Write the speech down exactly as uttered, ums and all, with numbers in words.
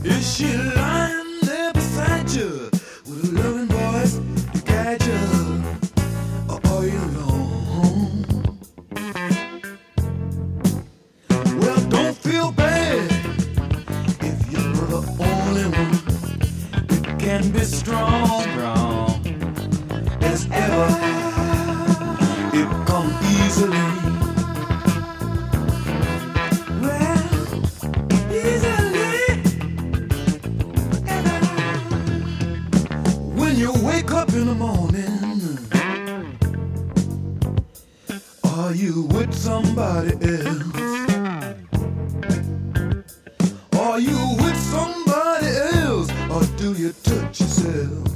Is she lying there beside you with a loving voice to guide you? Or are you alone? Well, don't feel bad if you're the only one. It can be strong, strong as ever. It come easily. Well, easily. Ever. When you wake up in the morning, are you with somebody else? Are you with somebody else? Or do you touch yourself?